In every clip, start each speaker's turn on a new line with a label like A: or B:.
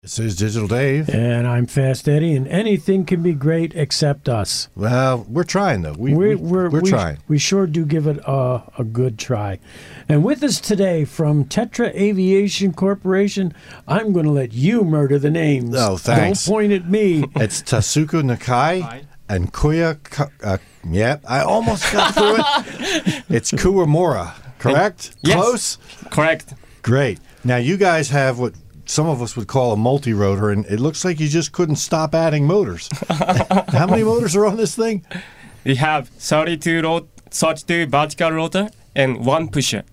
A: This is Digital Dave.
B: And I'm Fast Eddie, and anything can be great except us.
A: Well, we're trying, though. We're trying.
B: We sure do give it a good try. And with us today from Tetra Aviation Corporation, I'm going to let you murder the names.
A: Oh, thanks.
B: Don't point at me.
A: It's Tasuku Nakai and Koya. Yep, I almost got through it. It's Kuwamura, correct?
C: Yes.
A: Close?
C: Correct.
A: Great. Now, you guys have what some of us would call a multi-rotor, and it looks like you just couldn't stop adding motors. How many motors are on this thing?
C: We have 32 vertical rotor and one pusher.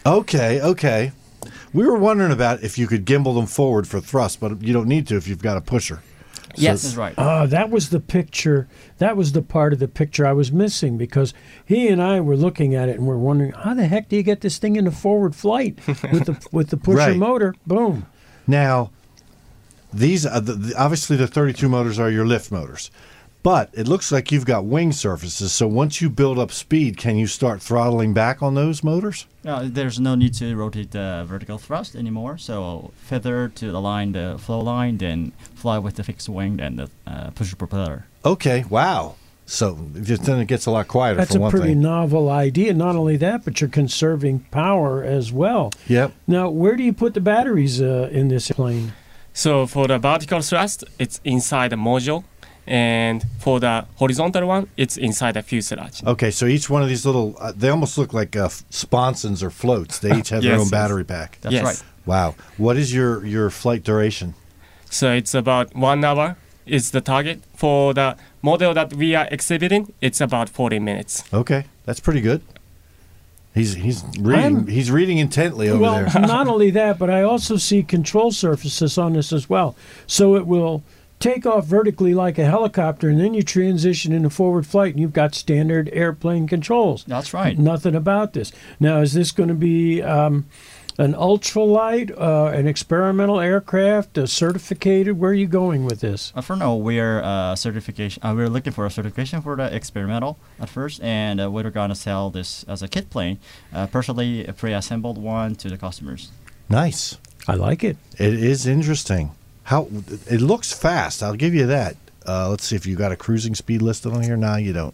A: Okay. We were wondering about if you could gimbal them forward for thrust, but you don't need to if you've got a pusher.
C: Yes, that's right.
B: That was the picture. That was the part of the picture I was missing, because he and I were looking at it and we're wondering, how the heck do you get this thing into forward flight with the pusher
A: Right.
B: motor? Boom.
A: Now, these obviously the 32 motors are your lift motors, but it looks like you've got wing surfaces. So once you build up speed, can you start throttling back on those motors?
D: There's no need to rotate the vertical thrust anymore. So feather to align the flow line, then fly with the fixed wing and the pusher propeller.
A: Okay, wow. So then it gets a lot quieter.
B: That's
A: for
B: a
A: one
B: pretty
A: thing.
B: novel idea. Not only that, but you're conserving power as well.
A: Yep.
B: Now, where do you put the batteries in this plane?
C: So for the vertical thrust, it's inside the module. And for the horizontal one, it's inside the fuselage.
A: Okay, so each one of these little, they almost look like sponsons or floats. They each have their
C: Yes,
A: own
C: yes.
A: battery pack.
D: That's
C: Yes.
D: right.
A: Wow. What is your flight duration?
C: So it's about 1 hour is the target. For the model that we are exhibiting, it's about 40 minutes.
A: Okay, that's pretty good. He's reading. He's reading intently over
B: Well,
A: there.
B: not only that, but I also see control surfaces on this as well. So it will take off vertically like a helicopter, and then you transition into forward flight, and you've got standard airplane controls.
D: That's right.
B: Nothing about this. Now, is this going to be an ultralight, an experimental aircraft, certificated? Where are you going with this?
D: For now, we're certification. We're looking for a certification for the experimental at first, and we're gonna sell this as a kit plane, personally a pre-assembled one to the customers.
A: Nice.
B: I like it.
A: It is interesting. How it looks fast. I'll give you that. Let's see if you got a cruising speed listed on here. No, you don't.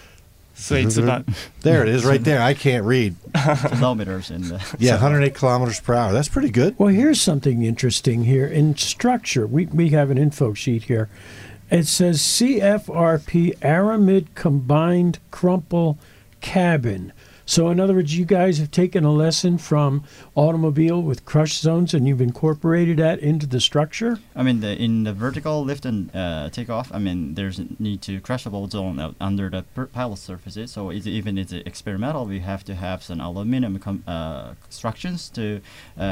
C: So it's about
A: There it is, right there. I can't read.
D: Kilometers in the
A: Yeah, 108 kilometers per hour. That's pretty good.
B: Well, here's something interesting here. In structure, we have an info sheet here. It says CFRP Aramid Combined Crumple Cabin. So, in other words, you guys have taken a lesson from automobile with crush zones and you've incorporated that into the structure?
D: I mean, in the vertical lift and takeoff, I mean, there's a need to crushable zone out under the pilot surfaces. So even it's experimental, we have to have some aluminum constructions to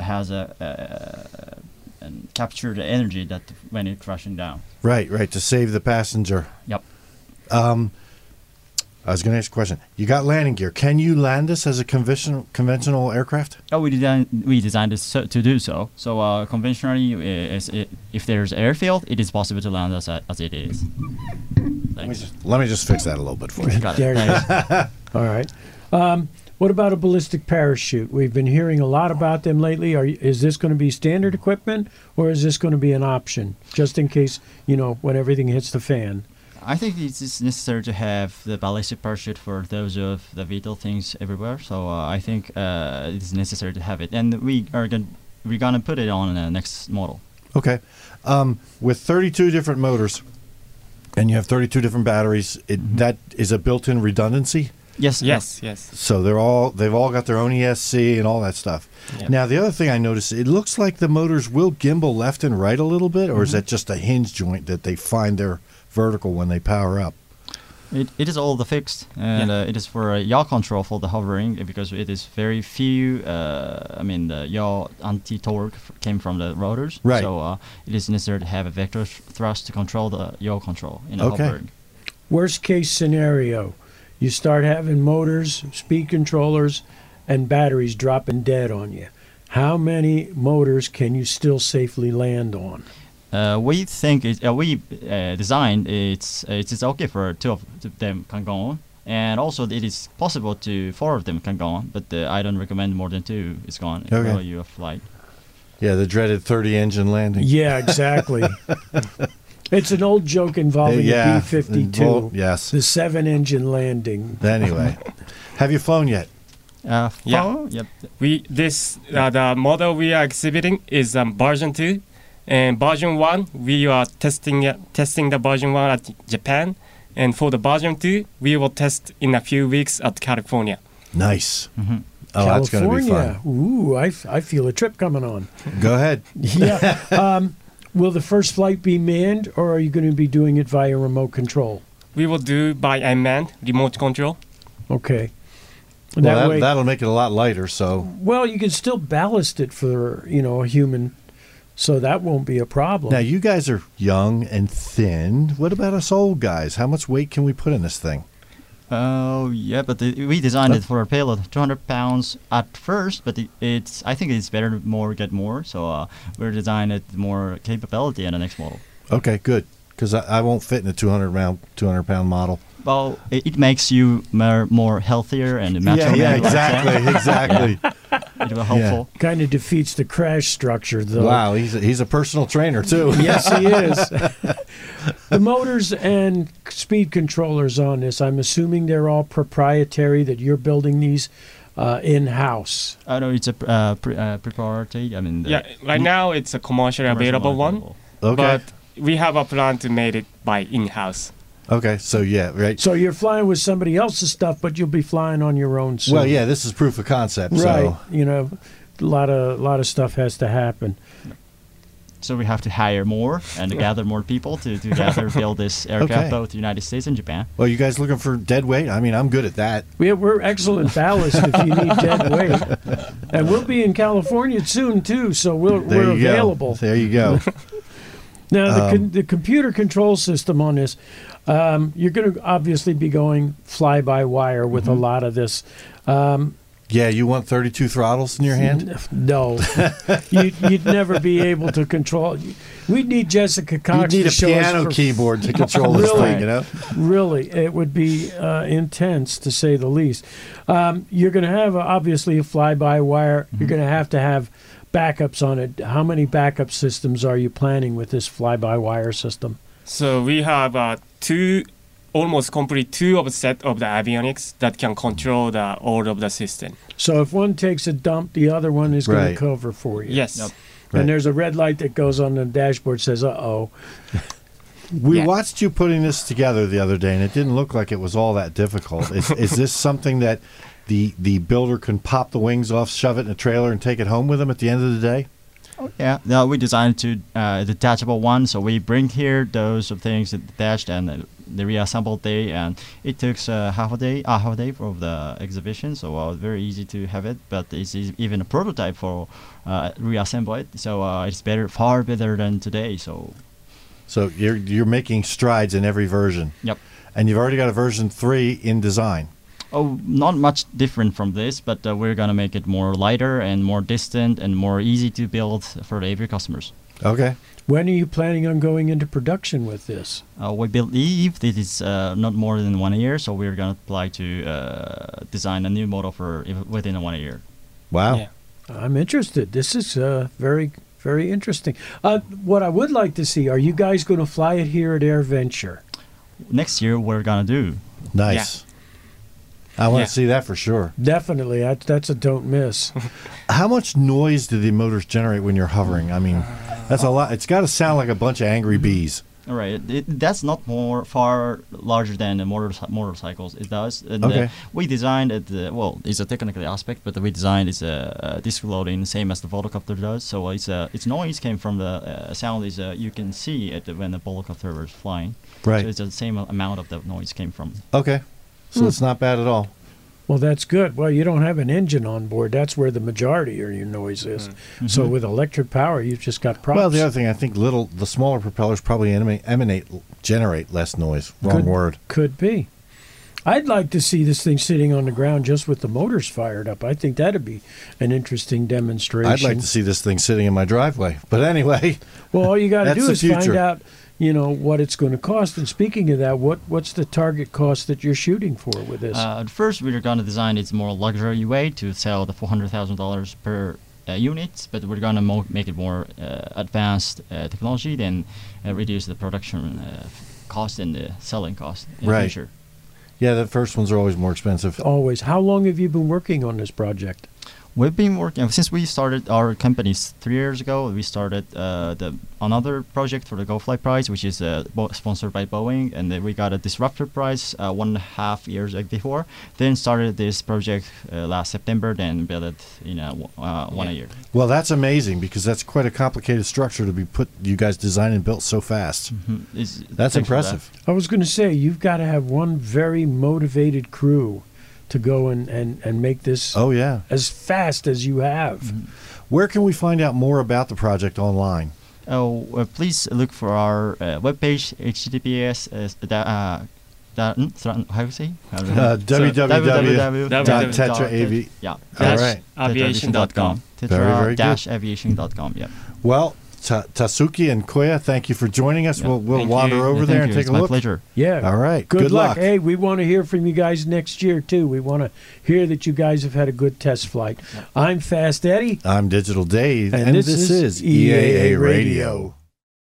D: and capture the energy that when it's crashing down.
A: Right, to save the passenger.
D: Yep.
A: I was going to ask a question. You got landing gear. Can you land this as a conventional aircraft?
D: Oh, we designed this to do so. So conventionally, if there's airfield, it is possible to land as it is.
A: Let me just fix that a little bit for you.
D: Got
B: There
D: it.
B: it is. All right. What about a ballistic parachute? We've been hearing a lot about them lately. Is this going to be standard equipment, or is this going to be an option, just in case, when everything hits the fan?
D: I think it's necessary to have the ballistic parachute for those of the vital things everywhere. So I think it's necessary to have it, and we're gonna put it on the next model.
A: Okay. With 32 different motors, and you have 32 different batteries, that is a built-in redundancy.
D: Yes.
C: yes.
A: So they've all got their own ESC and all that stuff.
C: Yep.
A: Now the other thing I noticed, it looks like the motors will gimbal left and right a little bit, or is that just a hinge joint that they find their vertical when they power up?
D: It is all the fixed, and it is for yaw control for the hovering, because it is very few. The yaw anti-torque came from the rotors,
A: Right.
D: So it is necessary to have a vector thrust to control the yaw control in the
A: Okay.
D: hovering.
B: Worst case scenario, you start having motors, speed controllers, and batteries dropping dead on you. How many motors can you still safely land on?
D: We think we designed it's okay for two of them can go on, and also it is possible to 4 of them can go on, but I don't recommend more than 2 is gone.
A: Okay.
D: While you flight.
A: Yeah, the dreaded 30-engine landing.
B: Yeah, exactly. It's an old joke involving
A: Yeah,
B: a B-52.
A: well, yes.
B: The 7-engine landing.
A: Anyway, have you flown yet?
C: Yeah.
D: Yep.
C: The model we are exhibiting is version 2, and version 1 we are testing the version 1 at Japan, and for the version 2 we will test in a few weeks at California.
A: Nice.
D: Mm-hmm.
A: Oh, that's going to be fun.
B: Ooh, I feel a trip coming on.
A: Go ahead.
B: Yeah. Will the first flight be manned, or are you going to be doing it via remote control?
C: We will do by unmanned remote control.
B: Okay.
A: Well, that'll make it a lot lighter. So.
B: Well, you can still ballast it for a human, so that won't be a problem.
A: Now you guys are young and thin. What about us old guys? How much weight can we put in this thing?
D: Oh yeah, but we designed it for a payload 200 pounds at first, but I think it's better to get more. So we're designing it more capability in the next model.
A: Okay, good. Because I won't fit in a 200-pound model.
D: Well, it makes you more healthier and macho.
A: Yeah,
D: man,
A: exactly.
D: It will helpful.
B: Kind of defeats the crash structure, though.
A: Wow, he's a personal trainer too.
B: Yes, he is. The motors and speed controllers on this, I'm assuming they're all proprietary, that you're building these in-house.
D: No, it's a proprietary. I mean,
C: right now it's a commercially available one,
A: Okay.
C: but we have a plan to make it by in-house.
A: Okay, so yeah, right.
B: So you're flying with somebody else's stuff, but you'll be flying on your own soon.
A: Well, yeah, this is proof of concept.
B: Right.
A: So.
B: A lot of stuff has to happen.
D: So we have to hire more and gather more people to together build this aircraft,
A: Okay.
D: both the United States and Japan.
A: Well, you guys looking for dead weight? I mean, I'm good at that.
B: We're excellent ballast if you need dead weight. And we'll be in California soon, too, so we're
A: you
B: available.
A: Go. There you go.
B: Now, the computer control system on this, you're going to obviously be going fly-by-wire with a lot of this.
A: Yeah, you want 32 throttles in your hand?
B: No. You'd never be able to control. We'd need Jessica Cox
A: You need
B: to
A: a
B: show
A: piano
B: us
A: keyboard to control this
B: Really?
A: thing, you know?
B: Really, it would be intense, to say the least. You're going to have, obviously, a fly-by-wire. You're going to have backups on it. How many backup systems are you planning with this fly-by-wire system?
C: So we have almost complete two of a set of the avionics that can control all of the system.
B: So if one takes a dump, the other one is going
A: Right.
B: to cover for you.
C: Yes.
D: Yep.
A: Right.
B: And there's a red light that goes on the dashboard, says, uh-oh.
A: We
C: Yeah.
A: watched you putting this together the other day, and it didn't look like it was all that difficult. Is this something that the builder can pop the wings off, shove it in a trailer, and take it home with them at the end of the day?
D: Yeah, no, we designed to detachable one, so we bring here those of things detached and the reassembled day, and it took half a day for the exhibition, so very easy to have it. But it's even a prototype for reassemble it, so it's far better than today. So
A: you're making strides in every version.
D: Yep.
A: And you've already got a version 3 in design.
D: Oh, not much different from this, but we're gonna make it more lighter and more distant and more easy to build for every customers.
A: Okay.
B: When are you planning on going into production with this?
D: We believe this is not more than 1 year, so we're gonna apply to design a new model within 1 year.
A: Wow.
C: Yeah.
B: I'm interested. This is very, very interesting. What I would like to see, are you guys going to fly it here at AirVenture?
D: Next year, we're gonna do.
A: Nice. I want
C: Yeah.
A: to see that for sure.
B: Definitely. That's a don't miss.
A: How much noise do the motors generate when you're hovering? I mean, that's a lot. It's got to sound like a bunch of angry bees.
D: All right, that's not far larger than the motorcycles. It does. And,
A: Okay.
D: we designed it. It's a technical aspect, but we designed it's a disc loading, same as the volocopter does. So its noise came from the sound is you can see it when the volocopter was flying.
A: Right.
D: So it's the same amount of the noise came from.
A: Okay. So it's not bad at all.
B: Well, that's good. Well, you don't have an engine on board. That's where the majority of your noise is. So with electric power, you've just got props.
A: Well, the other thing, I think the smaller propellers probably generate less noise. Wrong word.
B: Could be. I'd like to see this thing sitting on the ground just with the motors fired up. I think that'd be an interesting demonstration.
A: I'd like to see this thing sitting in my driveway. But anyway,
B: Well, all you got to
A: That's
B: do
A: the
B: is find
A: future.
B: out, what it's going to cost. And speaking of that, what's the target cost that you're shooting for with this?
D: At first, we were going to design its more luxury way to sell the $400,000 per units, but we're gonna make it more advanced technology, then reduce the production cost and the selling cost in the
A: Right.
D: future.
A: Yeah, the first ones are always more expensive.
B: Always. How long have you been working on this project?
D: We've been working since we started our companies 3 years ago. We started another project for the GoFly Prize, which is sponsored by Boeing, and then we got a Disruptor Prize 1.5 years before. Then started this project last September. Then built it in 1 year.
A: Well, that's amazing because that's quite a complicated structure to be you guys designed and built so fast. That's
D: Thanks for
A: impressive.
B: I was going to say, you've got to have one very motivated crew to go and make this
A: Oh, yeah.
B: as fast as you have.
A: Where can we find out more about the project online?
D: Please look for our webpage, https how do you say?
A: www.tetraav.
D: Yeah.
A: All right.
C: Aviation.com.
A: Very good.
D: Tetra-aviation.com. Yeah.
A: Well, Tasuki and Koya, thank you for joining us.
D: Yeah.
A: We'll
C: Thank
A: wander
C: you.
A: over
D: Yeah,
A: there
D: thank
A: and
D: you.
A: take
D: It's
A: a
D: my
A: look.
D: pleasure.
B: Yeah.
A: All right.
B: Good luck.
A: luck.
B: Hey, we want to hear from you guys next year, too. We want to hear that you guys have had a good test flight. I'm Fast Eddie.
A: I'm Digital Dave,
B: And
A: and
B: this
A: this
B: is
A: is EAA
B: EAA
A: Radio.